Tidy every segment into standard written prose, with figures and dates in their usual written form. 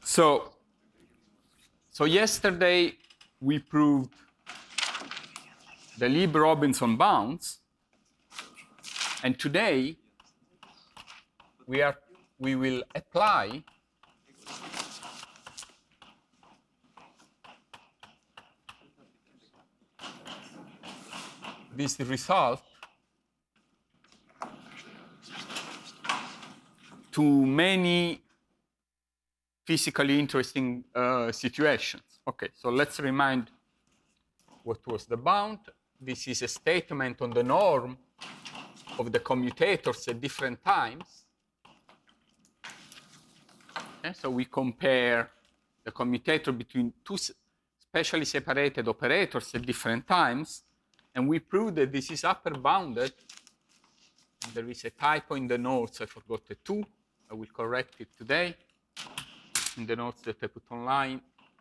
So yesterday we proved the Lieb-Robinson bounds, and today we will apply this result to many physically interesting situations. Okay, so let's remind what was the bound. This is a statement on the norm of the commutators at different times. Okay, so we compare the commutator between two specially separated operators at different times, and we prove that this is upper bounded. And there is a typo in the notes, I forgot the 2. I will correct it today in the notes that I put online.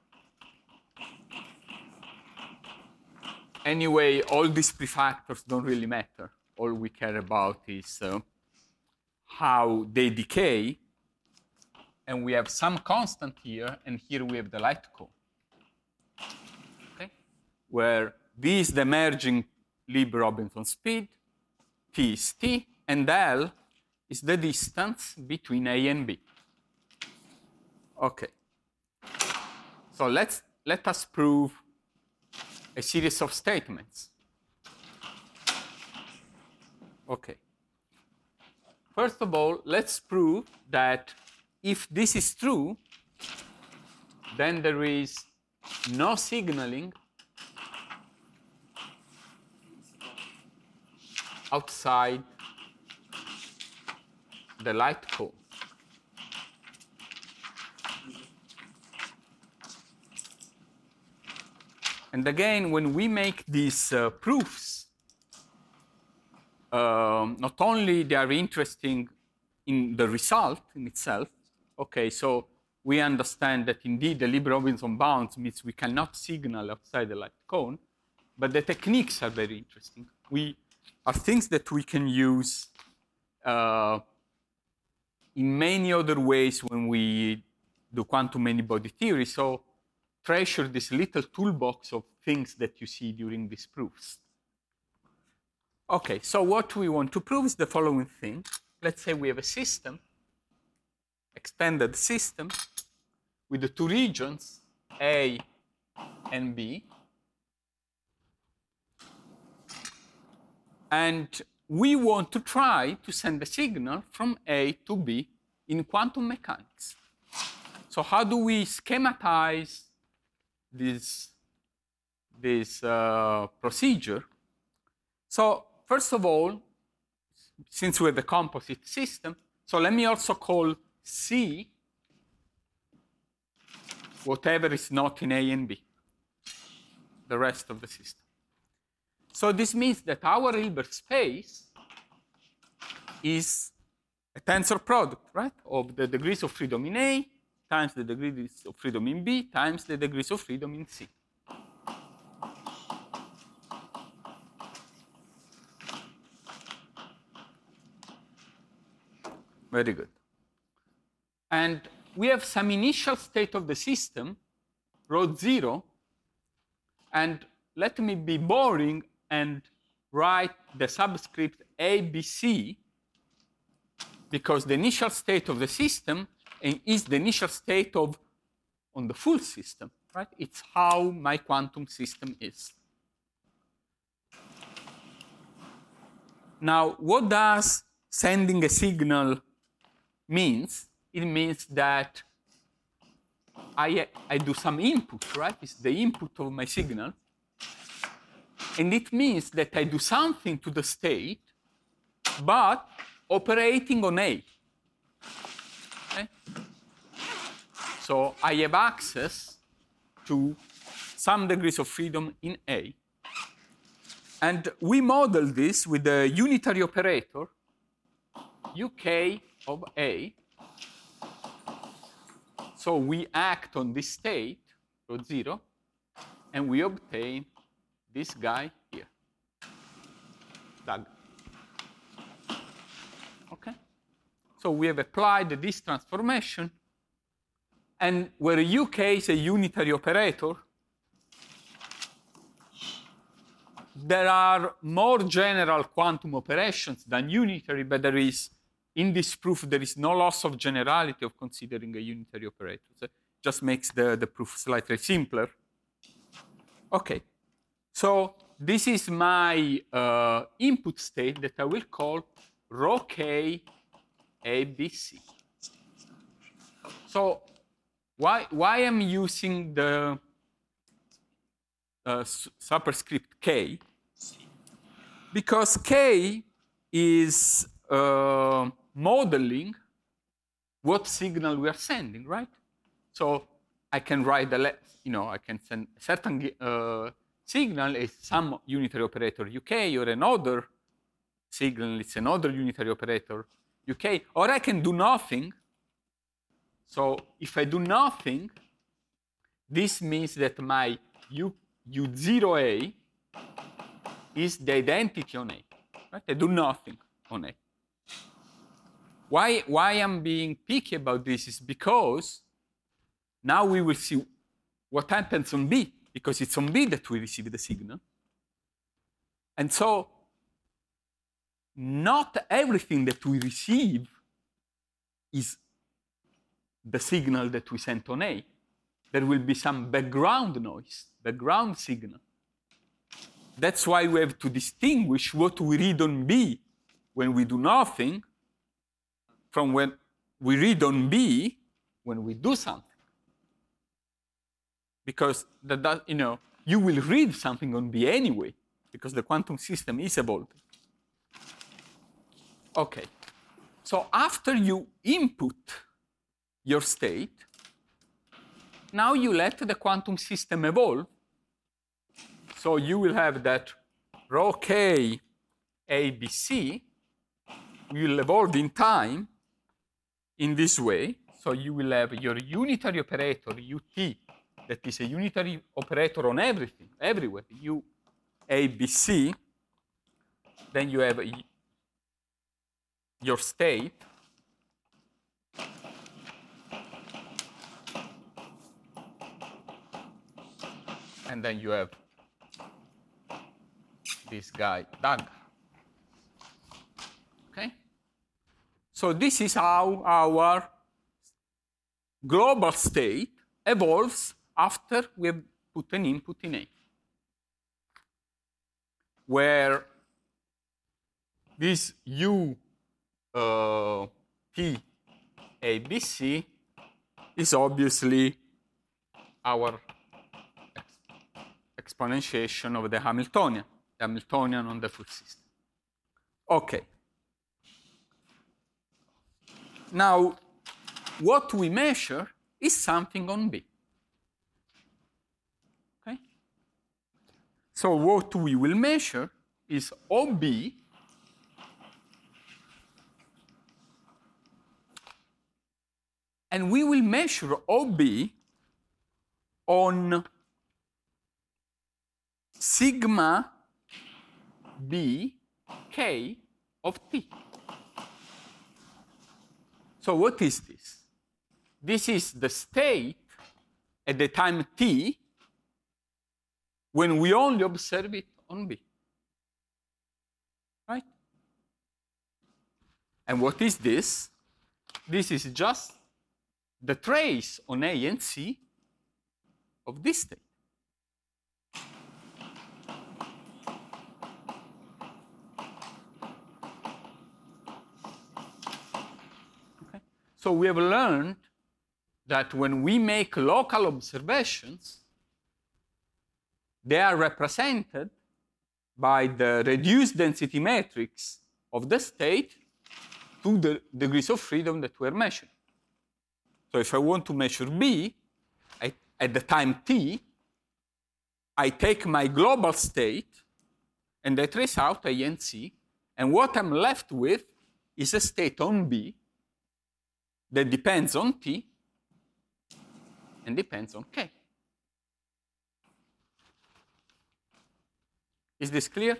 Anyway, all these prefactors don't really matter. All we care about is how they decay. And we have some constant here, and here we have the light cone. Okay? Where V is the emerging Lieb-Robinson speed, T is T, and L is the distance between A and B. Okay. So let us prove a series of statements. Okay. First of all, let's prove that if this is true, then there is no signaling outside the light cone. And again, when we make these proofs, not only they are interesting in the result in itself. Okay, so we understand that indeed the Lieb-Robinson bounds means we cannot signal outside the light cone, but the techniques are very interesting. We are things that we can use in many other ways when we do quantum many-body theory. So treasure this little toolbox of things that you see during these proofs. Okay, so what we want to prove is the following thing. Let's say we have a system, extended system, with the two regions, A and B. And we want to try to send a signal from A to B in quantum mechanics. So how do we schematize this procedure? So first of all, since we have a composite system, so let me also call C whatever is not in A and B, the rest of the system. So this means that our Hilbert space is a tensor product, right, of the degrees of freedom in A times the degrees of freedom in B times the degrees of freedom in C. Very good. And we have some initial state of the system, rho 0, and let me be boring and write the subscript ABC, because the initial state of the system is the initial state of on the full system, right? It's how my quantum system is. Now, what does sending a signal means? It means that I do some input, right? It's the input of my signal. And it means that I do something to the state, but operating on A. Okay? So I have access to some degrees of freedom in A. And we model this with the unitary operator, UK of A. So we act on this state, rho 0, and we obtain this guy here, Doug. Okay? So we have applied this transformation, And where uk is a unitary operator, there are more general quantum operations than unitary, but there is, in this proof, there is no loss of generality of considering a unitary operator. So it just makes the proof slightly simpler. Okay, so this is my input state that I will call rho k ABC. So why I'm using the superscript k? Because k is modeling what signal we are sending, right? So I can write I can send a certain signal is some unitary operator uk, or another signal is another unitary operator uk, or I can do nothing. So if I do nothing, this means that my U0A is the identity on A. Right? I do nothing on A. Why I'm being picky about this is because now we will see what happens on B, because it's on B that we receive the signal. And so not everything that we receive is the signal that we sent on A. There will be some background noise, background signal. That's why we have to distinguish what we read on B when we do nothing from when we read on B when we do something. Because you will read something on B anyway, because the quantum system is evolving. Okay, so after you input your state, now you let the quantum system evolve. So you will have that rho k ABC will evolve in time in this way. So you will have your unitary operator ut, that is a unitary operator on everything, everywhere, U, A, B, C. Then you have your state. And then you have this guy, Doug. Okay? So this is how our global state evolves after we have put an input in A, where this U T A B C is obviously our exponentiation of the Hamiltonian on the full system. Okay. Now, what we measure is something on B. Okay? So what we will measure is OB and we will measure OB on sigma B k of T. So what is this? This is the state at the time T when we only observe it on B. Right? And what is this? This is just the trace on A and C of this state. Okay? So we have learned that when we make local observations, they are represented by the reduced density matrix of the state to the degrees of freedom that we're measuring. So if I want to measure B at the time T, I take my global state and I trace out A and C, and what I'm left with is a state on B that depends on T and depends on K. Is this clear?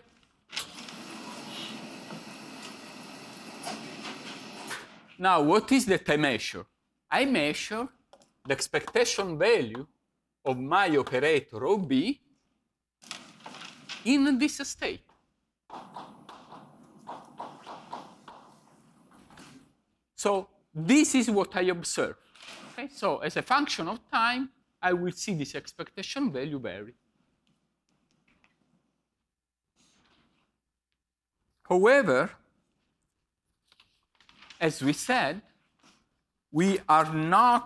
Now, what is that I measure? I measure the expectation value of my operator OB in this state. So this is what I observe. Okay? So as a function of time, I will see this expectation value vary. However, as we said, we are not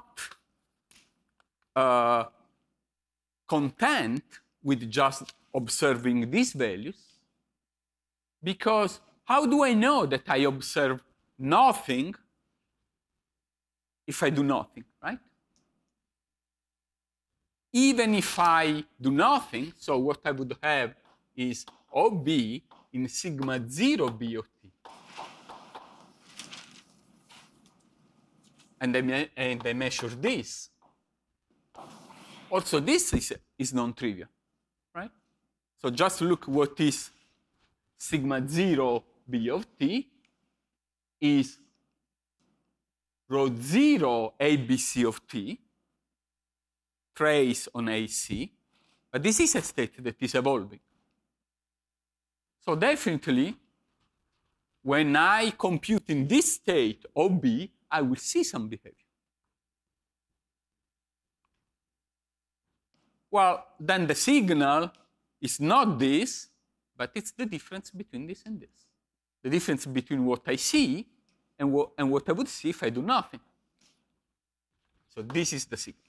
content with just observing these values, because how do I know that I observe nothing if I do nothing, right? Even if I do nothing, so what I would have is OB in sigma 0 B of t. And I measure this. Also, this is non-trivial, right? So just look what is sigma 0 B of t is rho 0 ABC of t, trace on AC, but this is a state that is evolving. So definitely, when I compute in this state OB, I will see some behavior. Well, then the signal is not this, but it's the difference between this and this. The difference between what I see and what I would see if I do nothing. So this is the signal.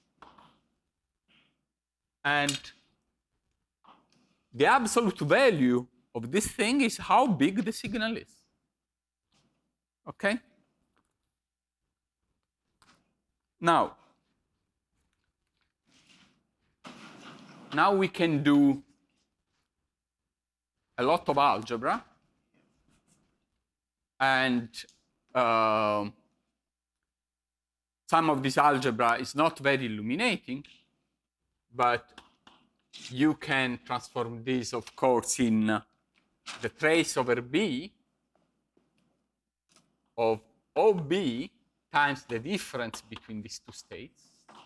And the absolute value of this thing is how big the signal is. Okay? Now we can do a lot of algebra, and some of this algebra is not very illuminating, but you can transform this, of course, in the trace over B of OB times the difference between these two states.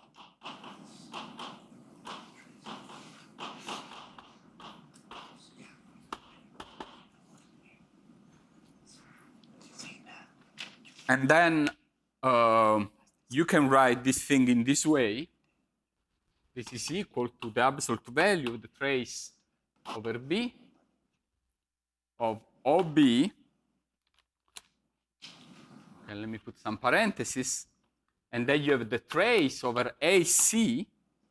And then you can write this thing in this way. This is equal to the absolute value, the trace over B of OB. Okay, let me put some parentheses. And then you have the trace over AC.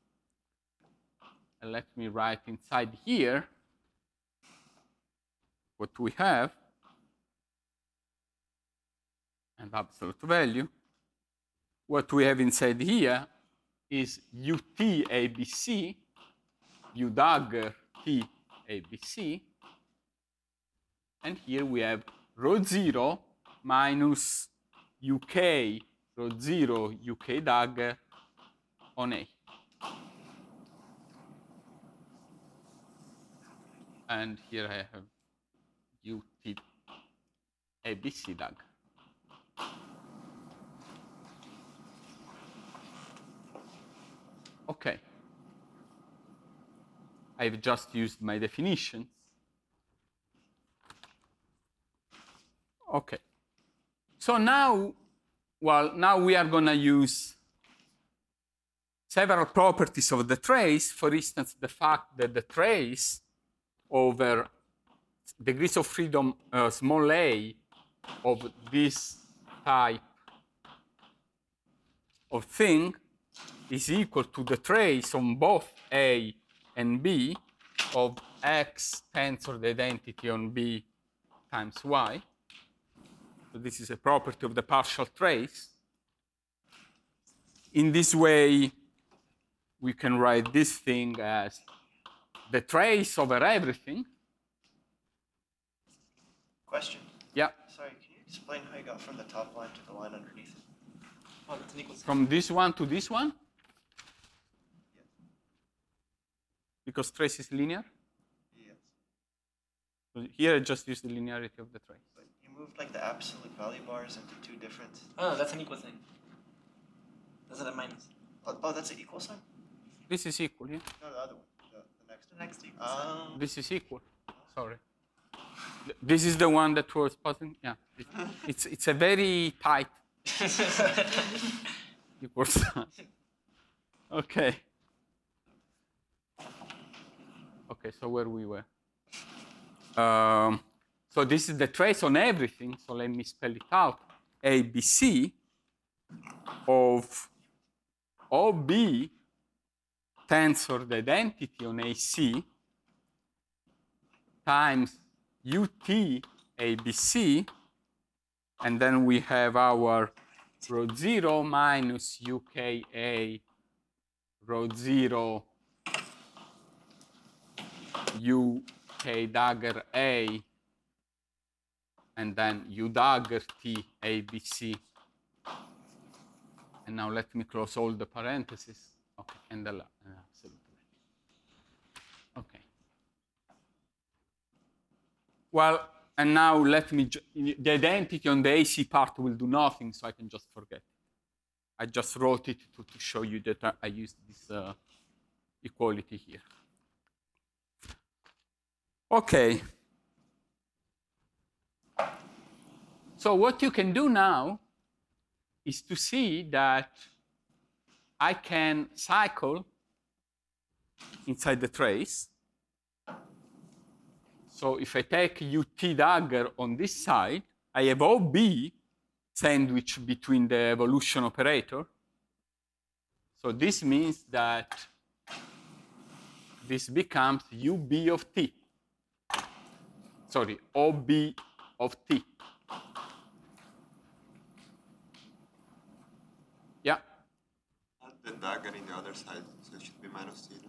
And let me write inside here what we have. And absolute value. What we have inside here is UT ABC, U dagger T ABC. And here we have rho 0 minus UK rho 0 UK dagger on A. And here I have UT ABC dagger. Okay. I've just used my definitions. Okay. So now we are going to use several properties of the trace. For instance, the fact that the trace over degrees of freedom small a of this type of thing is equal to the trace on both A and B of X tensor the identity on B times Y. So this is a property of the partial trace. In this way, we can write this thing as the trace over everything. Question. Yeah. Sorry, can you explain how you got from the top line to the line underneath it? Oh, that's an equal sign. From this one to this one? Yes. Because trace is linear? Yes. So here I just use the linearity of the trace. But you moved like the absolute value bars into two different. Oh, that's an equal sign. That's a minus. Oh, that's an equal sign? This is equal, yeah? No, the other one. The next The one. next equal sign. This is equal. Sorry. This is the one that was positive. Yeah. It's a very tight equal sign. Okay. Okay, so where we were. So this is the trace on everything. So let me spell it out. ABC of OB tensor the identity on AC times UT ABC, and then we have our rho 0 minus UKA rho 0 UK dagger A, and then U dagger T ABC. And now let me close all the parentheses. Okay, and the absolute value. Okay. Well, and now let me, the identity on the AC part will do nothing, so I can just forget it. I just wrote it to show you that I used this equality here. Okay. So what you can do now is to see that I can cycle inside the trace. So if I take UT dagger on this side, I have OB sandwiched between the evolution operator. So this means that this becomes UB of T. Sorry, OB of T. Yeah? Add the dagger in the other side, so it should be minus T, no?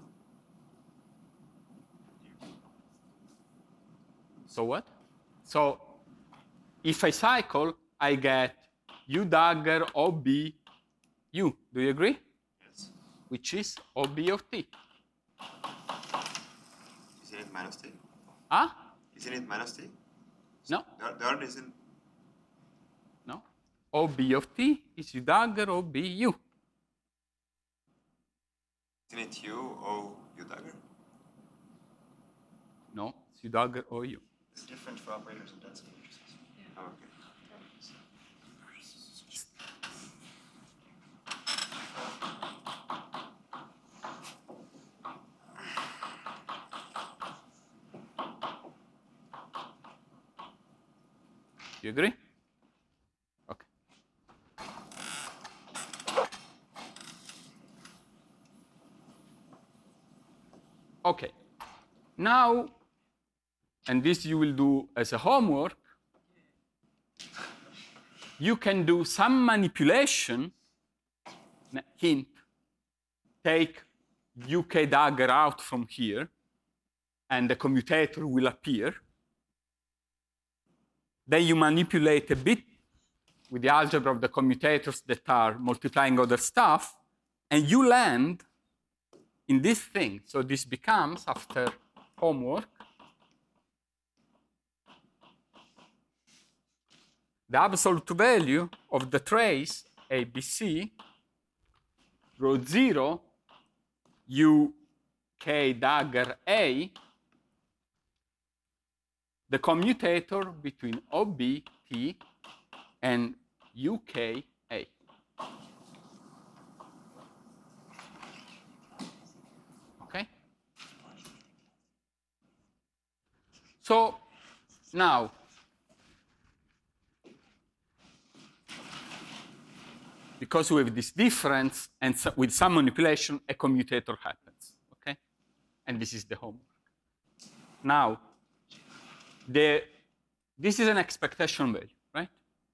So what? So if I cycle, I get U dagger OB U. Do you agree? Yes. Which is OB of T. Isn't it minus T? Huh? Isn't it minus T? No. The other isn't. No. OB of T is U dagger OB U. Isn't it U O U dagger? No, it's U dagger O U. It's different for operators and density. Oh, okay. You agree? Okay. Okay. Now, and this you will do as a homework, you can do some manipulation. Hint, take UK dagger out from here, and the commutator will appear. Then you manipulate a bit with the algebra of the commutators that are multiplying other stuff, and you land in this thing. So this becomes, after homework, the absolute value of the trace ABC rho 0 UK dagger A, the commutator between OB-T and UK-A. Okay? So now, because we have this difference and so with some manipulation, a commutator happens. Okay? And this is the homework. Now, this is an expectation value, right?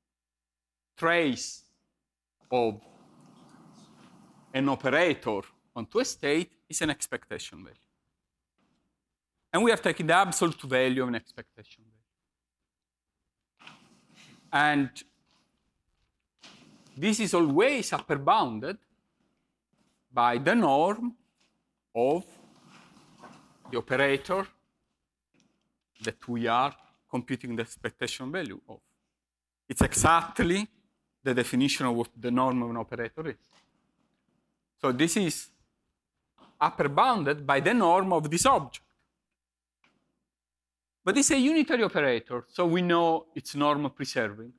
Trace of an operator onto a state is an expectation value. And we are taking the absolute value of an expectation value. And this is always upper bounded by the norm of the operator that we are computing the expectation value of. It's exactly the definition of what the norm of an operator is. So this is upper bounded by the norm of this object. But it's a unitary operator, so we know it's norm preserving.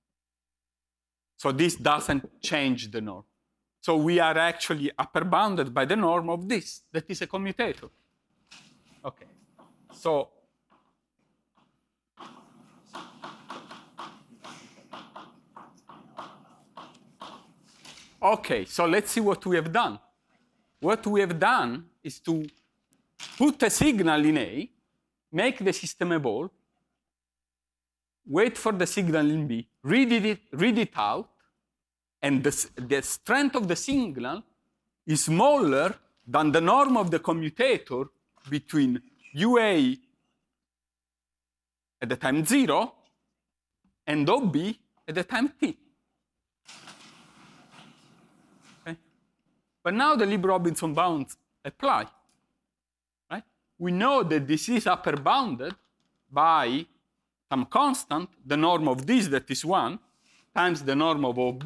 So this doesn't change the norm. So we are actually upper bounded by the norm of this, that is a commutator. Okay, so okay, so let's see what we have done. What we have done is to put a signal in A, make the system evolve, wait for the signal in B, read it out, and the strength of the signal is smaller than the norm of the commutator between UA at the time 0 and OB at the time t. Okay? But now the Lieb-Robinson bounds apply. Right? We know that this is upper bounded by some constant, the norm of this, that is 1, times the norm of OB,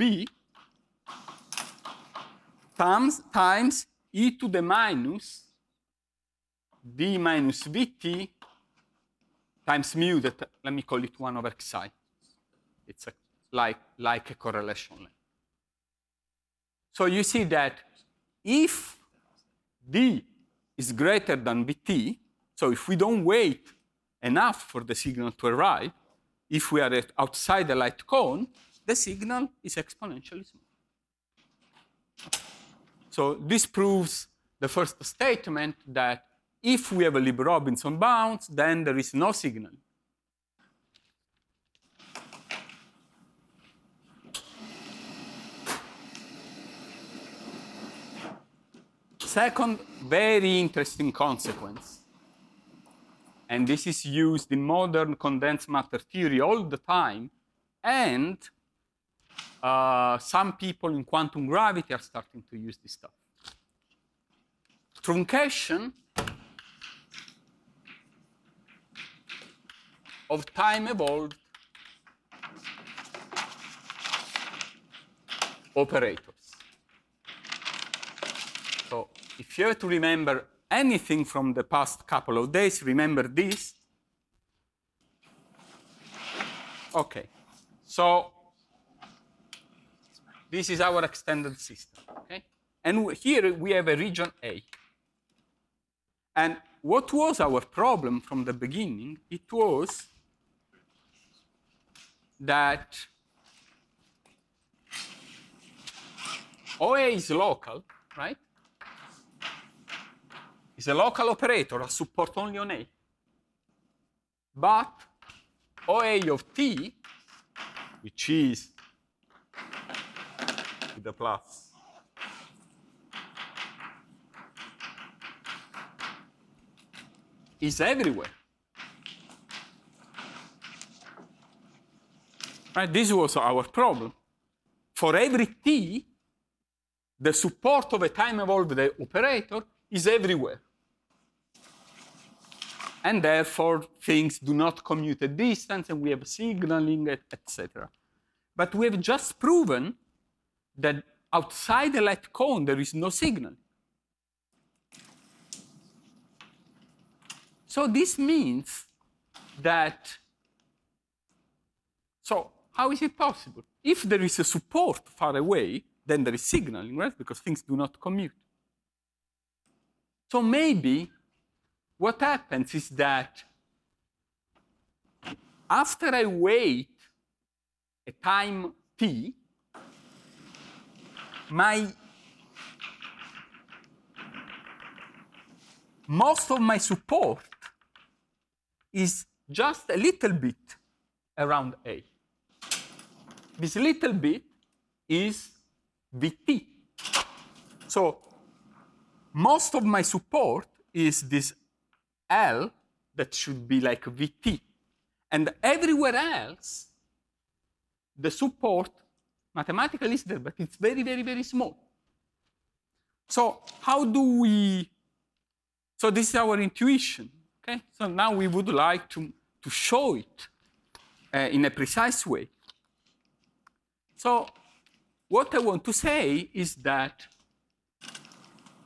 times e to the minus d minus vt times mu, that let me call it 1 over xi. It's like a correlation length. So you see that if d is greater than vt, so if we don't wait enough for the signal to arrive, if we are outside the light cone, the signal is exponentially small. So this proves the first statement that if we have a Lieb-Robinson bounds, then there is no signal. Second, very interesting consequence, and this is used in modern condensed matter theory all the time, and some people in quantum gravity are starting to use this stuff. Truncation of time-evolved operators. So if you have to remember anything from the past couple of days, remember this. Okay, so this is our extended system, okay? And here we have a region A. And what was our problem from the beginning? It was that OA is local, right? It's a local operator, a support only on A. But OA of T, which is with the plus, is everywhere. Right? This was our problem. For every T, the support of a time-evolved operator is everywhere. And therefore, things do not commute at distance, and we have signaling, etc. But we have just proven that outside the light cone, there is no signal. So this means that, so how is it possible? If there is a support far away, then there is signaling, right? Because things do not commute. So maybe what happens is that after I wait a time t, most of my support is just a little bit around A. This little bit is Vt. So most of my support is this L that should be like Vt. And everywhere else, the support mathematically is there, but it's very, very, very small. So how do we, so this is our intuition, okay? So now we would like to show it in a precise way. So what I want to say is that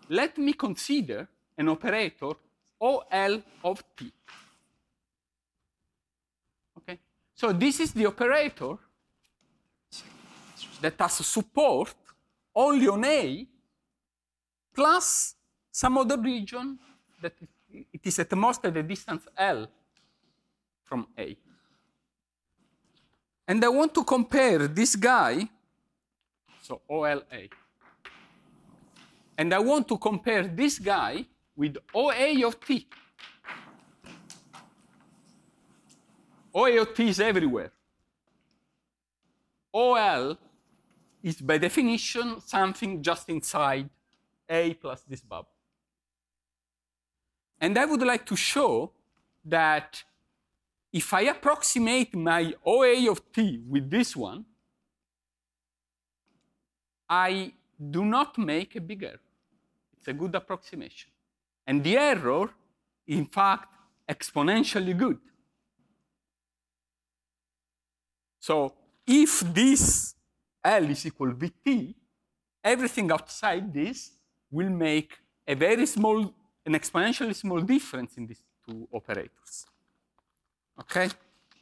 let me consider an operator OL of T. Okay? So this is the operator that has support only on A plus some other region that it is at most at a distance L from A. And I want to compare this guy, so OLA, and I want to compare this guy with OA of T. OA of T is everywhere. OL is by definition something just inside A plus this bubble. And I would like to show that if I approximate my OA of T with this one, I do not make a big error. It's a good approximation. And the error, in fact, exponentially good. So if this L is equal Vt, everything outside this will make a very small, an exponentially small difference in these two operators. Okay?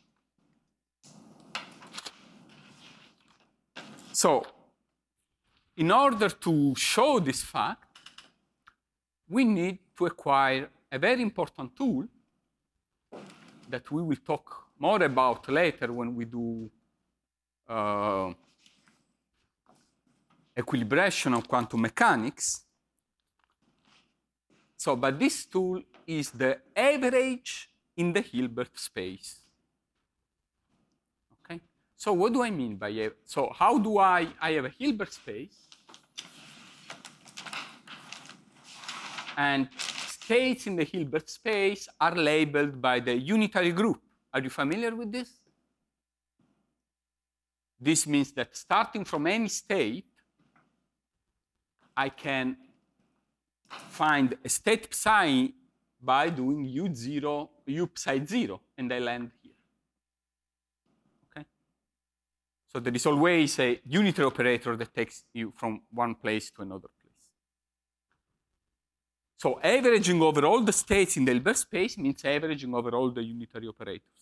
So, in order to show this fact, we need to acquire a very important tool that we will talk more about later when we do equilibration of quantum mechanics. So, but this tool is the average in the Hilbert space. Okay? So what do I mean by so how do I have a Hilbert space and states in the Hilbert space are labeled by the unitary group. Are you familiar with this? This means that starting from any state, I can find a state psi by doing u0, u psi 0, and I land here. Okay? So there is always a unitary operator that takes you from one place to another place. So averaging over all the states in the Hilbert space means averaging over all the unitary operators.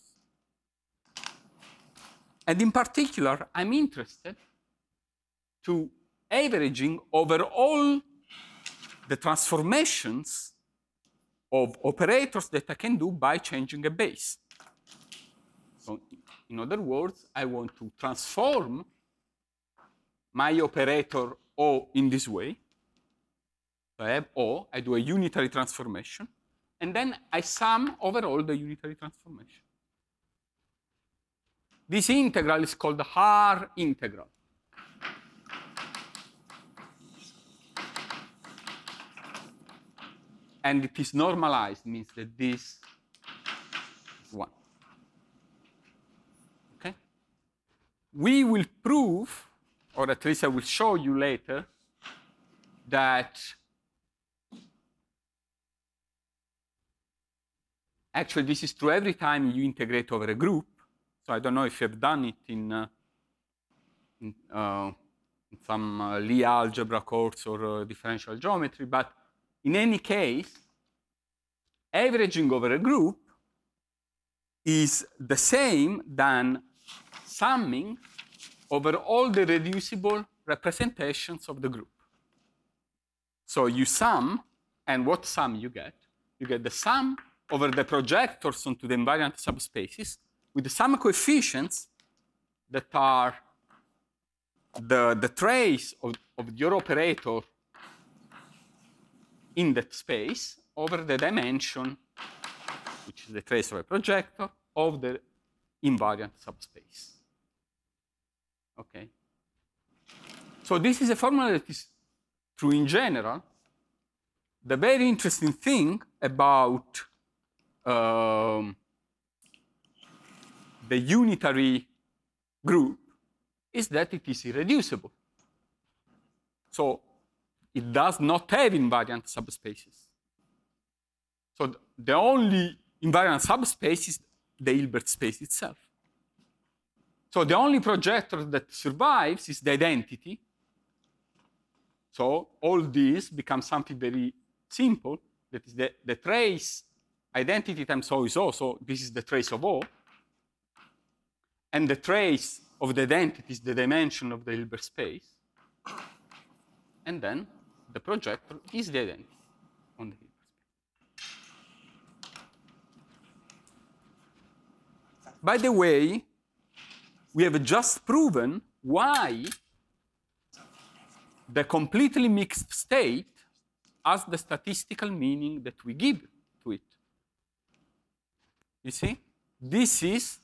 And in particular, I'm interested to averaging over all the transformations of operators that I can do by changing a base. So in other words, I want to transform my operator O in this way. So I have O, I do a unitary transformation, and then I sum over all the unitary transformation. This integral is called the Haar integral. And it is normalized, means that this is 1. Okay? We will prove, or at least I will show you later, that actually this is true every time you integrate over a group. So I don't know if you've done it in some Lie algebra course or differential geometry, but in any case, averaging over a group is the same than summing over all the reducible representations of the group. So you sum, and what sum you get? You get the sum over the projectors onto the invariant subspaces with the sum coefficients that are the trace of your operator in that space over the dimension, which is the trace of a projector, of the invariant subspace. Okay? So this is a formula that is true in general. The very interesting thing about the unitary group is that it is irreducible. So it does not have invariant subspaces. So the only invariant subspace is the Hilbert space itself. So the only projector that survives is the identity. So all this becomes something very simple. That is the trace identity times O is O. So this is the trace of O. And the trace of the identity is the dimension of the Hilbert space. And then the projector is the identity on the Hilbert space. By the way, we have just proven why the completely mixed state has the statistical meaning that we give to it. You see? This is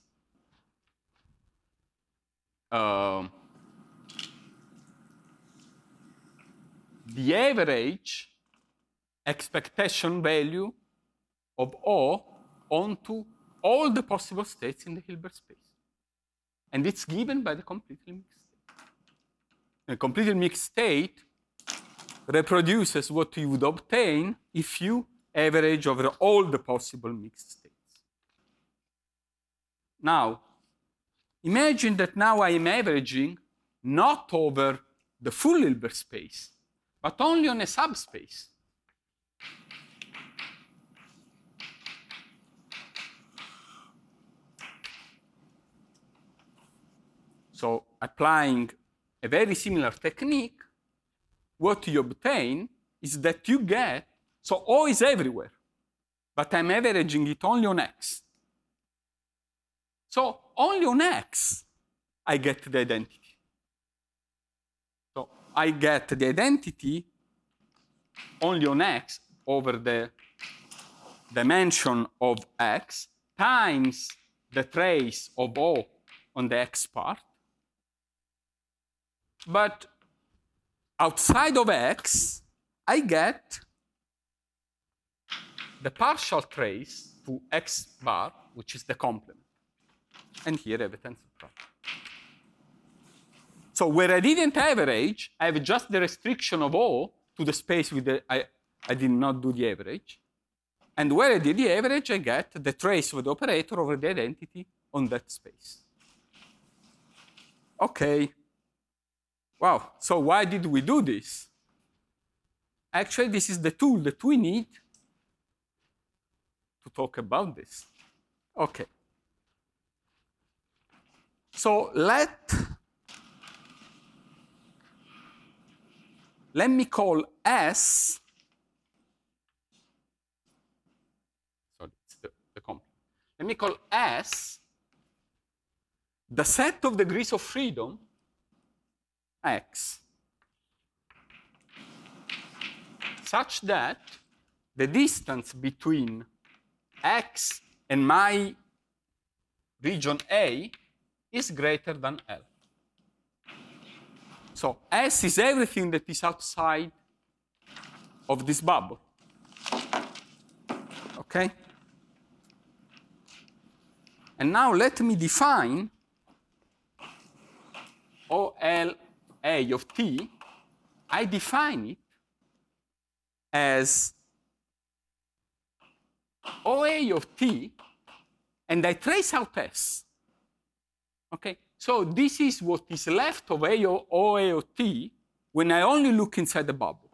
the average expectation value of O onto all the possible states in the Hilbert space. And it's given by the completely mixed state. A completely mixed state reproduces what you would obtain if you average over all the possible mixed states. Now, imagine that now I am averaging not over the full Hilbert space, but only on a subspace. So applying a very similar technique, what you obtain is that you get, so O is everywhere, but I'm averaging it only on X. So only on X, I get the identity. So I get the identity only on X over the dimension of X times the trace of O on the X part. But outside of X, I get the partial trace to X bar, which is the complement. And here I have a tensor product. So where I didn't average, I have just the restriction of O to the space with the, I did not do the average. And where I did the average, I get the trace of the operator over the identity on that space. Okay. Wow, so why did we do this? Actually, this is the tool that we need to talk about this. Okay. So let me call S, sorry, it's the complement. Let me call S the set of degrees of freedom X, such that the distance between X and my region A is greater than L. So S is everything that is outside of this bubble. Okay? And now let me define OL A of t. I define it as OA of t, and I trace out S. Okay? So this is what is left of OA of t when I only look inside the bubble.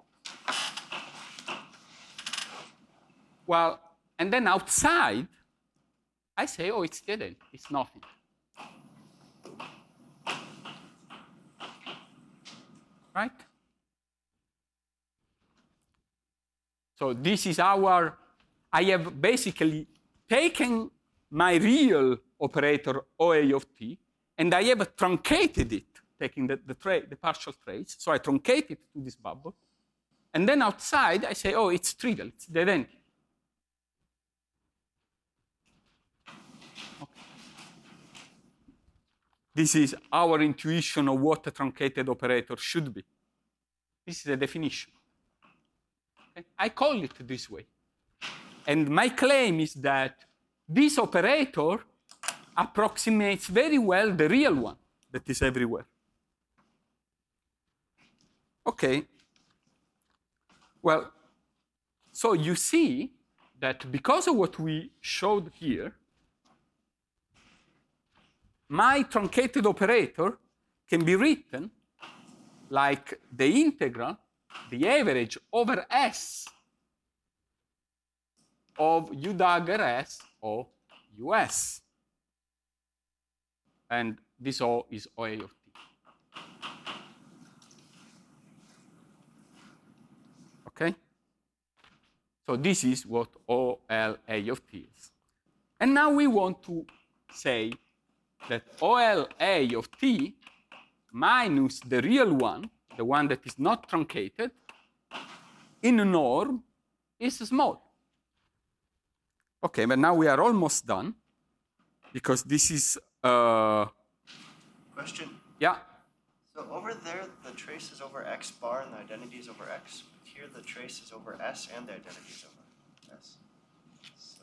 Well, and then outside, I say, oh, it's the identity, it's nothing. Right? So this is our, I have basically taken my real operator OA of t, and I have truncated it, taking the partial trace. So I truncate it to this bubble. And then outside, I say, oh, it's trivial, it's the identity. Okay. This is our intuition of what a truncated operator should be. This is the definition. Okay? I call it this way. And my claim is that this operator approximates very well the real one that is everywhere. Okay. Well, so you see that because of what we showed here, my truncated operator can be written like the integral the average over S of U dagger S of US. And this O is OA of T. Okay? So this is what OLA of T is. And now we want to say that OLA of T minus the real one, the one that is not truncated, in a norm is small. Okay, but now we are almost done because this is Question. yeah. So over there, the trace is over X bar and the identity is over X. Here, the trace is over S and the identity is over S. So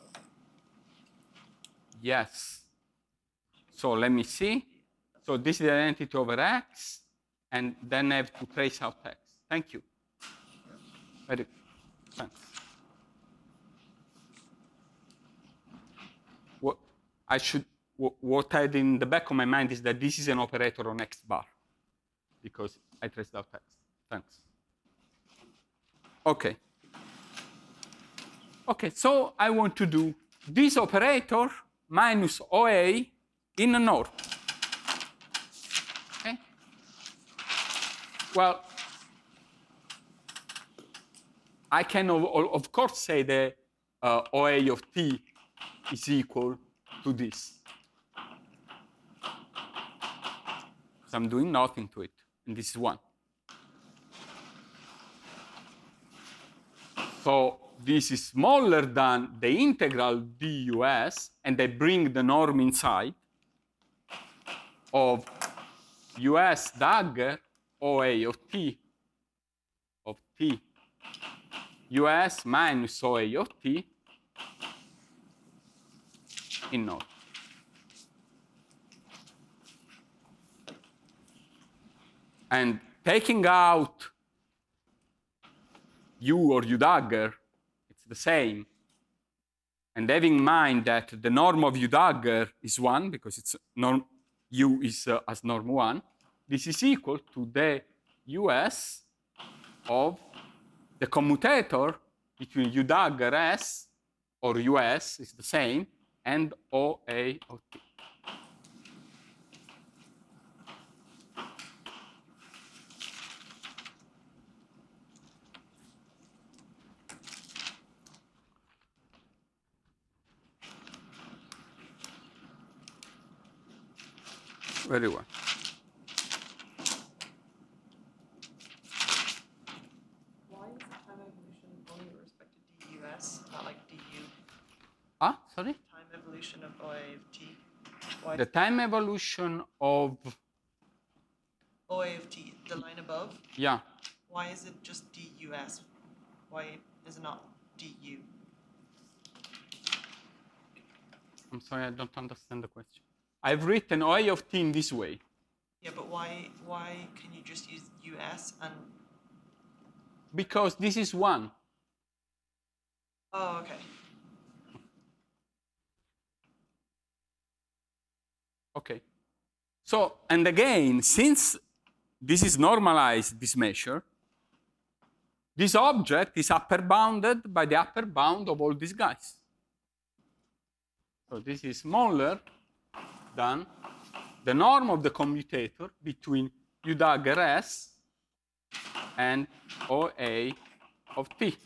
Yes. So let me see. So this is the identity over X, and then I have to trace out X. Thank you. Very good. Thanks. What I had in the back of my mind is that this is an operator on X bar because I traced out X. Thanks. Okay. Okay, so I want to do this operator minus OA in a norm. Okay? Well, I can, of course, say that OA of T is equal to this. Because I'm doing nothing to it, and this is 1. So this is smaller than the integral dUs, and I bring the norm inside of US dagger OA of T US minus OA of T in norm. And taking out U or U dagger, it's the same. And having in mind that the norm of U dagger is 1, because it's norm, U is as norm 1, this is equal to the US of the commutator between U dagger S, or US is the same, and OA of T. Very well. Why is the time evolution only with respect to dUs, not like du? Ah, sorry? Time evolution of OA of T. Why The time evolution of, OA of T, the line above? yeah, Why is it just dUs? Why is it not du? I'm sorry, I don't understand the question. I've written OA of T in this way. Yeah, but why can you just use US and? Because this is 1. Oh, okay. Okay. So, and again, since this is normalized, this measure, this object is upper bounded by the upper bound of all these guys. So this is smaller than the norm of the commutator between U dagger S and OA of T.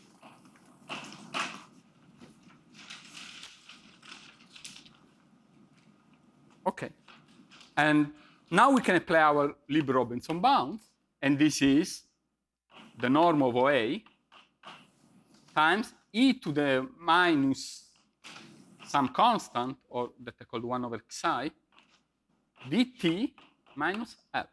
Okay. And now we can apply our Lieb-Robinson bounds, and this is the norm of OA times e to the minus some constant, or that I call 1 over xi, dt minus L.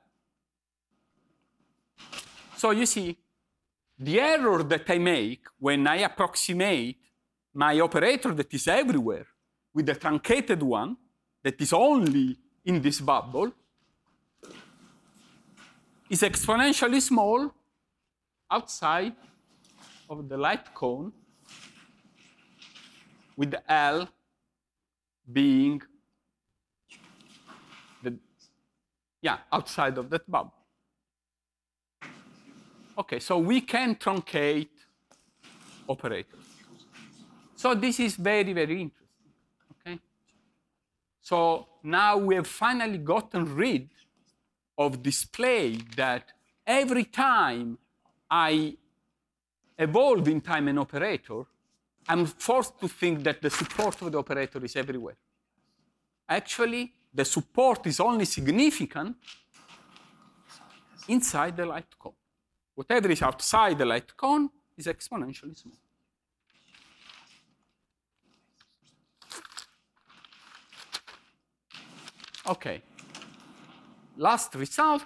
So you see, the error that I make when I approximate my operator that is everywhere with the truncated one that is only in this bubble is exponentially small outside of the light cone, with L being outside of that bubble. Okay, so we can truncate operators. So this is very, very interesting. Okay? So now we have finally gotten rid of display that every time I evolve in time an operator, I'm forced to think that the support of the operator is everywhere. Actually, the support is only significant inside the light cone. Whatever is outside the light cone is exponentially small. Okay. Last result.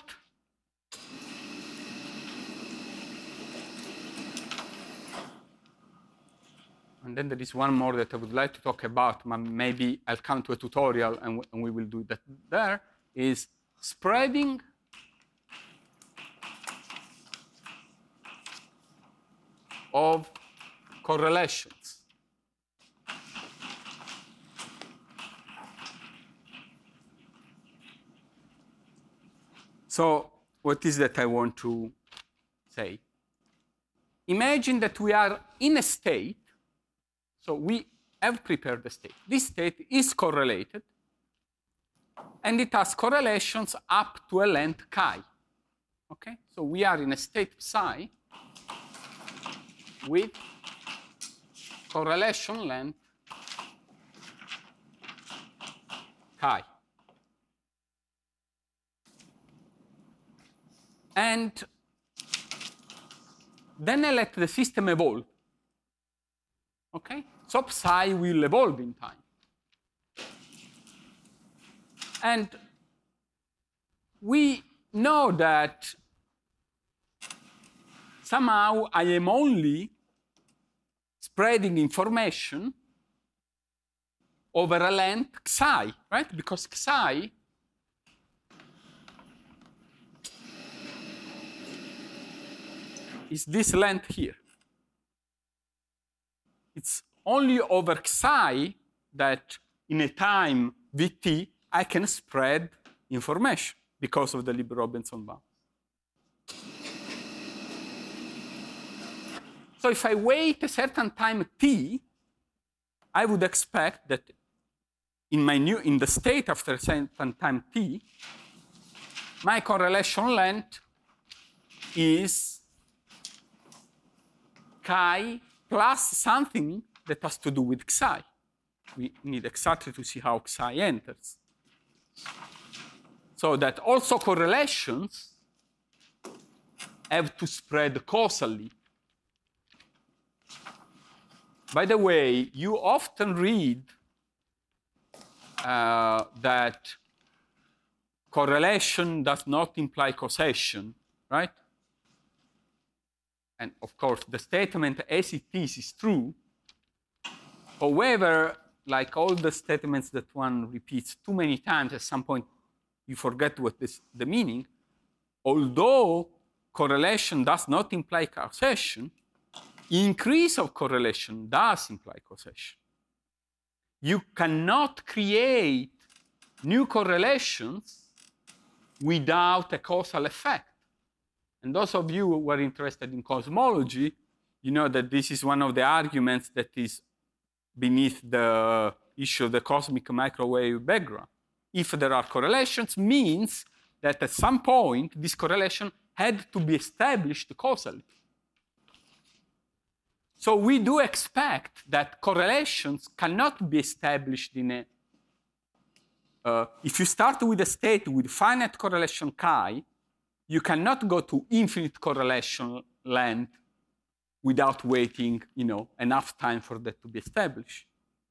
And then there is one more that I would like to talk about, but maybe I'll come to a tutorial and we will do that there, is spreading of correlations. So what is that I want to say? Imagine that we are in a state. So we have prepared the state. This state is correlated, and it has correlations up to a length chi. Okay? So we are in a state psi with correlation length chi. And then I let the system evolve. Okay? So psi will evolve in time. And we know that somehow I am only spreading information over a length psi, right? Because psi is this length here. It's only over psi that in a time Vt I can spread information because of the Lieb-Robinson bound. So if I wait a certain time t, I would expect that in the state after a certain time t, my correlation length is chi plus something that has to do with psi. We need exactly to see how psi enters. So that also correlations have to spread causally. By the way, you often read that correlation does not imply causation, right? And of course, the statement as it is true. However, like all the statements that one repeats too many times, at some point you forget what the meaning. Although correlation does not imply causation, increase of correlation does imply causation. You cannot create new correlations without a causal effect. And those of you who are interested in cosmology, you know that this is one of the arguments that is beneath the issue of the cosmic microwave background. If there are correlations, means that at some point this correlation had to be established causally. So we do expect that correlations cannot be established in a... if you start with a state with finite correlation chi, you cannot go to infinite correlation length without waiting, enough time for that to be established.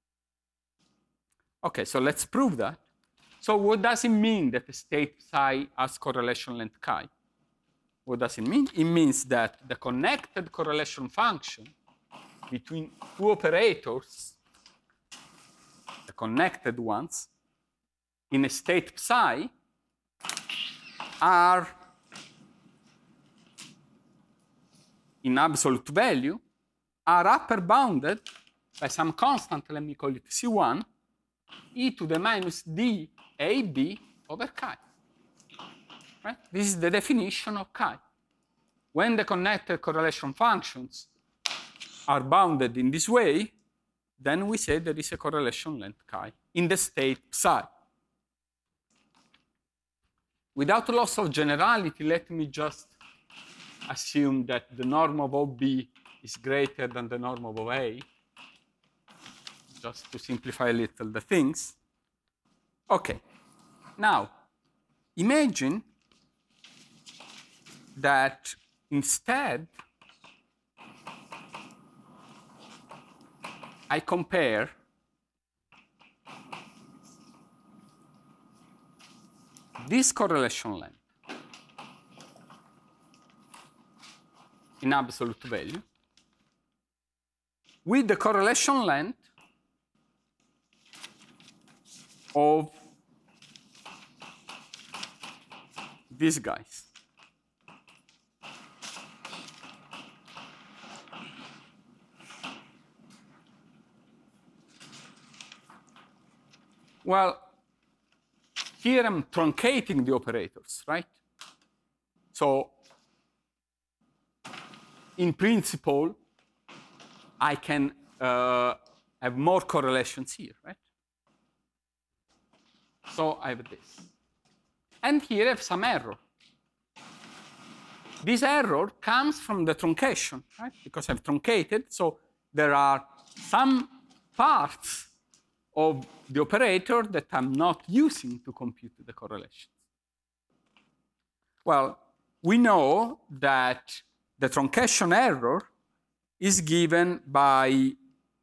Okay, so let's prove that. So what does it mean that the state psi has correlation length chi? What does it mean? It means that the connected correlation function between two operators, the connected ones, in a state psi, are in absolute value, are upper bounded by some constant, let me call it C1, e to the minus d AB over chi. Right? This is the definition of chi. when the connected correlation functions are bounded in this way, then we say there is a correlation length chi in the state psi. Without loss of generality, let me just assume that the norm of OB is greater than the norm of OA, just to simplify a little the things. Okay, now imagine that instead I compare this correlation length in absolute value with the correlation length of these guys. Well, here I'm truncating the operators, right? So in principle, I can have more correlations here, right? So I have this. And here I have some error. This error comes from the truncation, right? Because I've truncated, so there are some parts of the operator that I'm not using to compute the correlations. Well, we know that the truncation error is given by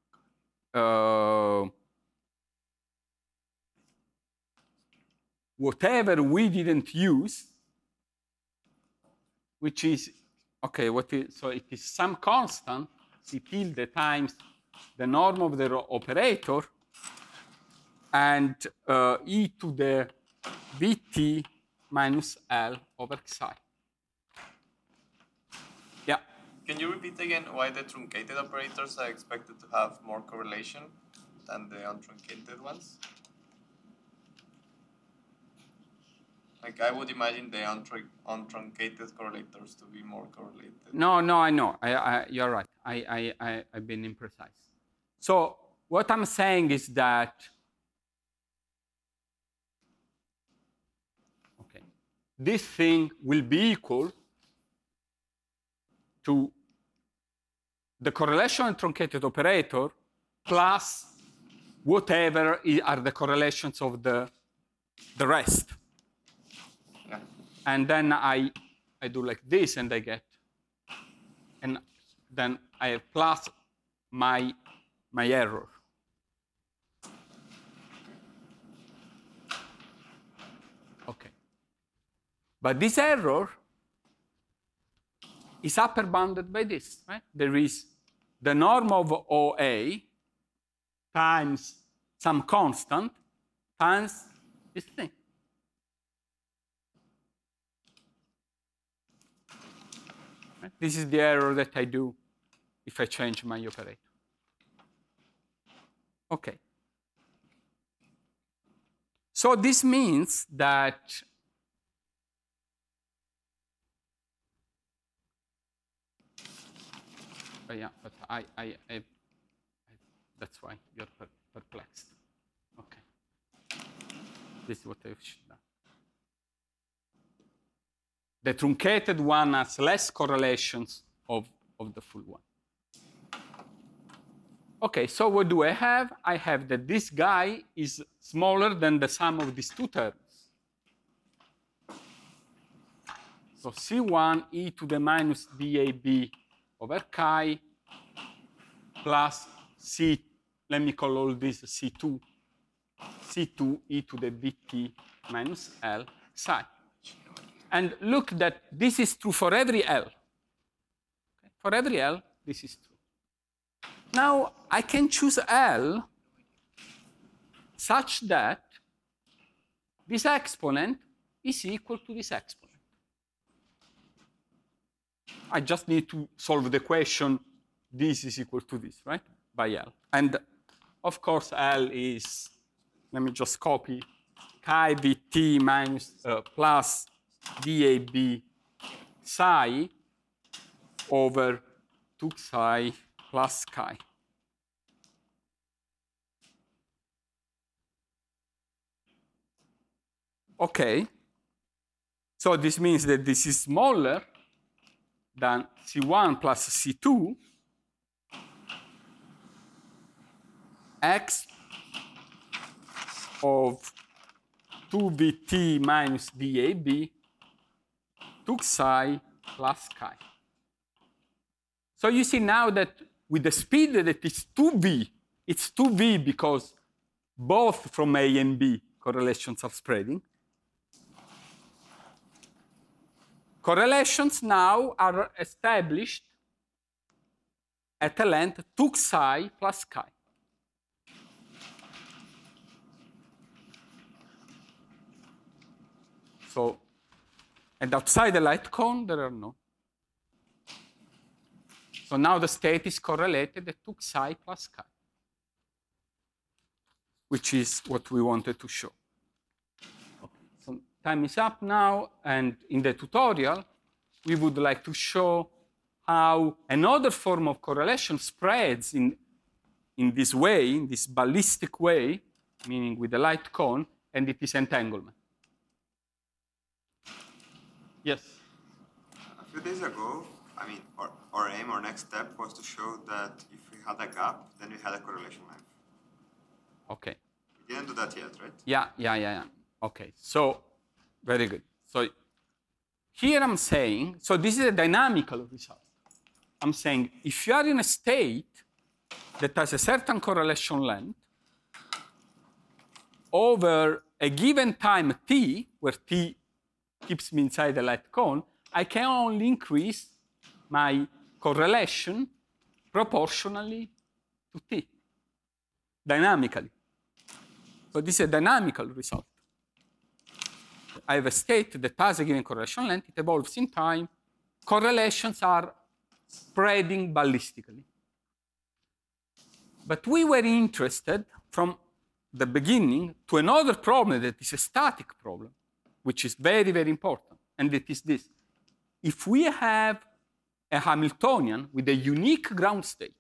whatever we didn't use, which is, okay, so it is some constant, C tilde times the norm of the operator, and e to the vt minus L over xi. Yeah? Can you repeat again why the truncated operators are expected to have more correlation than the untruncated ones? Like, I would imagine the untruncated correlators to be more correlated. No, I know. You're right. I've been imprecise. So what I'm saying is that, okay, this thing will be equal to the correlation and truncated operator plus whatever are the correlations of the rest. Yeah. And then I do like this, and I get, and then I have plus my error. Okay. But this error is upper bounded by this, right? There is the norm of OA times some constant times this thing. Right? This is the error that I do if I change my operator. Okay. So this means that yeah, but I that's why you're perplexed. Okay. This is what I should do. The truncated one has less correlations of the full one. Okay, so what do I have? I have that this guy is smaller than the sum of these two terms. So C1 e to the minus DAB over chi plus C, let me call all this C2 e to the VT minus L psi. And look that this is true for every L. Okay? For every L, this is true. Now, I can choose L such that this exponent is equal to this exponent. I just need to solve the equation, this is equal to this, right, by L. And of course, L is, let me just copy, chi Vt minus plus DAB psi over 2 psi plus chi. Okay. So this means that this is smaller than C1 plus C2 x of 2vt minus dAB 2 psi plus chi. So you see now that with the speed that is 2v, it's 2v because both from A and B correlations are spreading. Correlations now are established at a length 2 psi plus chi. So, and outside the light cone, there are no. So now the state is correlated at 2 psi plus chi, which is what we wanted to show. Okay. So time is up now, and in the tutorial, we would like to show how another form of correlation spreads in this way, in this ballistic way, meaning with the light cone, and it is entanglement. Yes? A few days ago, I mean, our aim, our next step was to show that if we had a gap, then we had a correlation length. Okay. We didn't do that yet, right? Yeah. Okay, so very good. So here I'm saying, so this is a dynamical result. I'm saying if you are in a state that has a certain correlation length over a given time t, where t keeps me inside the light cone, I can only increase my correlation proportionally to t, dynamically. So this is a dynamical result. I have a state that has a given correlation length, it evolves in time, correlations are spreading ballistically. But we were interested from the beginning to another problem that is a static problem, which is very, very important, and it is this. If we have a Hamiltonian with a unique ground state,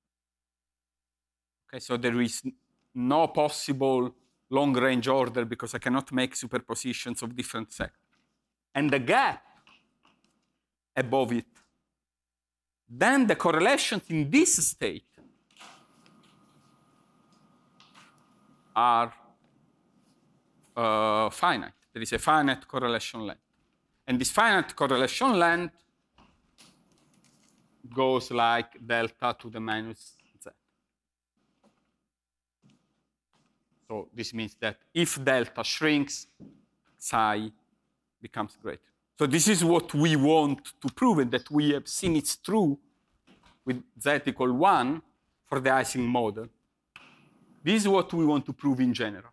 okay, so there is no possible long-range order because I cannot make superpositions of different sectors, and the gap above it, then the correlations in this state are finite. There is a finite correlation length. And this finite correlation length goes like delta to the minus z. So this means that if delta shrinks, psi becomes greater. So this is what we want to prove, and that we have seen it's true with z equal 1 for the Ising model. This is what we want to prove in general.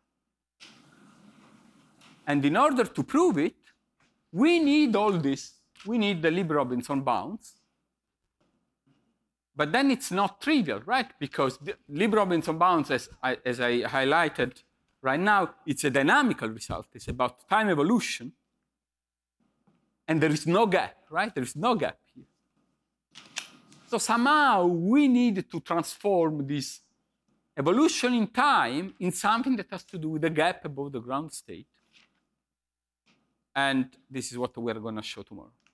And in order to prove it, we need all this. We need the Lieb-Robinson bounds. But then it's not trivial, right? Because the Lieb-Robinson bounds, as I highlighted right now, it's a dynamical result. It's about time evolution. And there is no gap, right? There is no gap here. So somehow we need to transform this evolution in time in something that has to do with the gap above the ground state. And this is what we're going to show tomorrow.